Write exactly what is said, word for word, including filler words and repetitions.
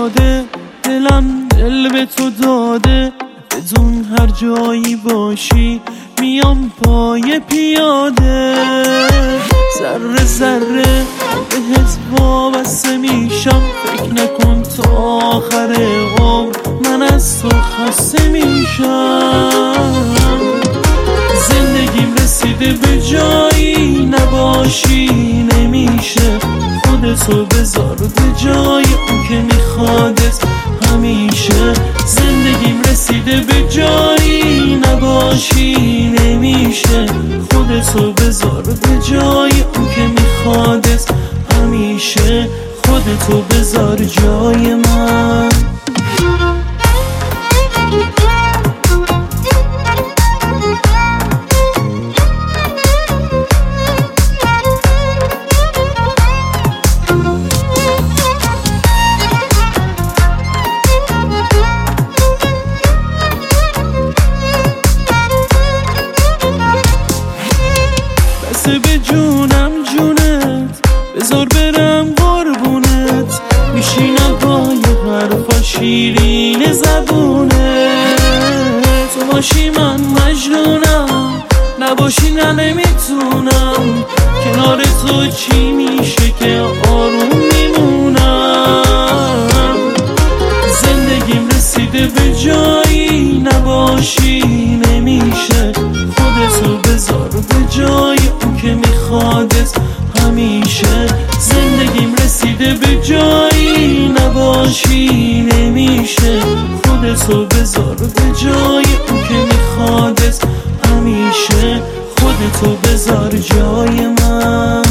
پیاده، دلم دل به تو داده، بدون هر جایی باشی میام پای پیاده. ذره ذره بهت وابسته میشم، فکر نکن تا آخر عمر من از تو خسته میشم. زندگیم رسیده به جایی نباشی نمیشه، خودتو بذار به جای اون که میخوادت همیشه. زندگیم رسیده به جایی نباشی نمیشه، خودتو بذار به جای اون که میخوادت همیشه. خودتو بذار جای من. به جونم جونت بذار برم قربونت، میشینم پای حرفا شیرین زبونت. تو باشی من مجنونم، نباشی نه نمیتونم، کنار تو چی میشه که آروم میمونم. زندگیم رسیده به جایی نباشی نمیشه، خودتو بذار به جای اون که میخوادت همیشه. زندگیم رسیده به جایی نباشی نمیشه، خودتو بذار به جای اون که میخوادت همیشه. خودتو بذار جای من.